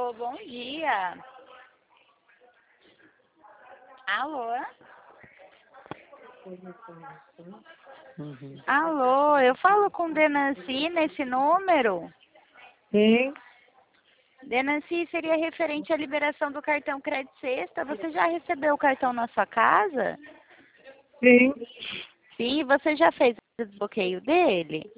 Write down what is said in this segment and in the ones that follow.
Alô, bom dia. Alô? Alô, eu falo com Denancy nesse número? Sim, Denancy, seria referente à liberação do cartão Crédito Sexta. Você já recebeu o cartão na sua casa? sim. Sim, você já fez o desbloqueio dele?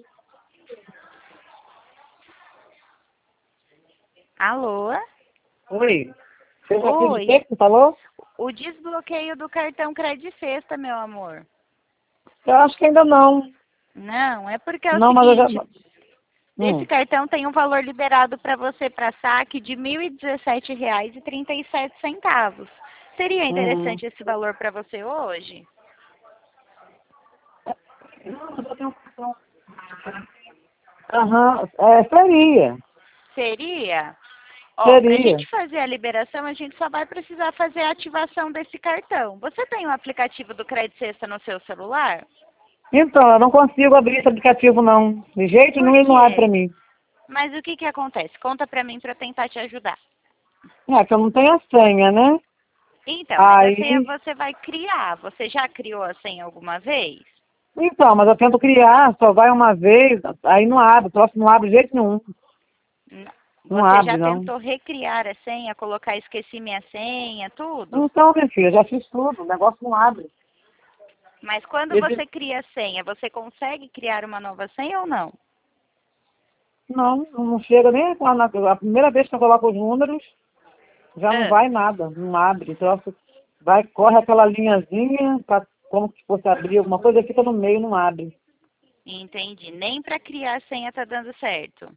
Alô? Oi. Você já fez o Oi. que você falou? O desbloqueio do cartão Crédito Sexta, meu amor. Eu acho que ainda não. Não, é porque é o Não, mas eu já... seguinte, esse cartão tem um valor liberado para você para saque de R$ 1.017,37. Seria Uhum. interessante esse valor para você hoje? Não, mas eu tenho um cartão. Aham, seria. Seria? Ó, para a Seria. gente fazer a liberação, a gente só vai precisar fazer a ativação desse cartão. Você tem o aplicativo do Crédito Sexta no seu celular? Então, eu não consigo abrir esse aplicativo, não. De jeito Por nenhum ele não abre pra quê? mim. Mas o que que acontece? Conta para mim para tentar te ajudar. É, que eu não tenho a senha, né? Então, mas a senha Aí... você vai criar. Você já criou a senha alguma vez? Então, mas eu tento criar, só vai uma vez, aí não abre, o troço não abre de jeito nenhum. Não Você já abre, não. tentou recriar a senha, colocar esqueci minha senha, tudo? Então, minha filha, eu já fiz tudo, o negócio não abre. Mas quando Esse... você cria a senha, você consegue criar uma nova senha ou não? Não, não chega nem a primeira vez que eu coloco os números, já não Ah, vai nada, não abre. Então, vai, corre aquela linhazinha, pra, como se fosse abrir alguma coisa, fica no meio, não abre. entendi. Nem para criar a senha tá dando certo.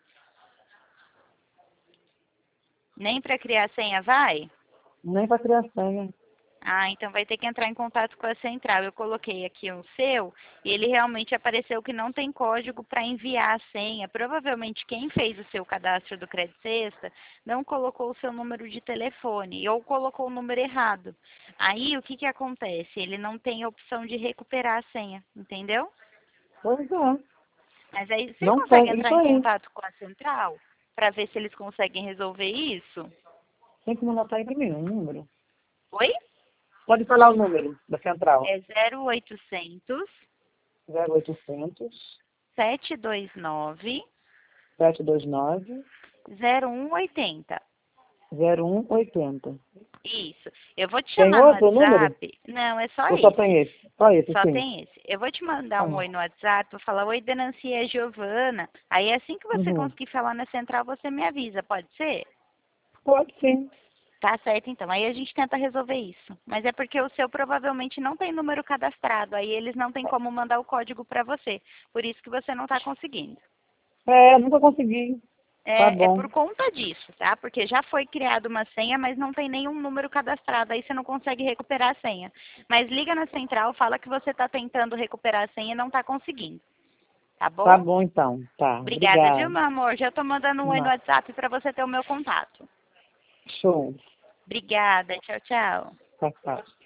Nem para criar a senha vai? Nem para criar senha. Ah, então vai ter que entrar em contato com a central. Eu coloquei aqui o seu e ele realmente apareceu que não tem código para enviar a senha. Provavelmente quem fez o seu cadastro do Crédito Sexta não colocou o seu número de telefone ou colocou o número errado. Aí o que que acontece? Ele não tem a opção de recuperar a senha, entendeu? Pois é, Mas aí você não consegue tem, entrar isso em aí. contato com a central para ver se eles conseguem resolver isso? Tem que anotar aí para mim, o número. Oi? Pode falar o número da central. É 0800 0800 729 729 0180. 0180. Isso. Eu vou te Tem chamar no outro número? WhatsApp. Não, é só Ou só tem esse. esse? Só esse, Só sim. tem esse. Eu vou te mandar Tá um bom. oi no WhatsApp, vou falar, oi, Denancy, é Giovana. Aí assim que você Uhum. conseguir falar na central, você me avisa, pode ser? Pode sim. Tá certo, então. Aí a gente tenta resolver isso. Mas é porque o seu provavelmente não tem número cadastrado. Aí eles não têm como mandar o código para você. Por isso que você não está conseguindo. Nunca consegui. Tá É bom. por conta disso, tá? Porque já foi criada uma senha, mas não tem nenhum número cadastrado, aí você não consegue recuperar a senha. Mas liga na central, fala que você está tentando recuperar a senha e não está conseguindo, tá Tá bom? bom então. Tá. Obrigada, viu, Obrigada. meu amor? Já tô mandando um oi no Não. WhatsApp para você ter o meu contato. Show. Obrigada, tchau, tchau. Tá, tá.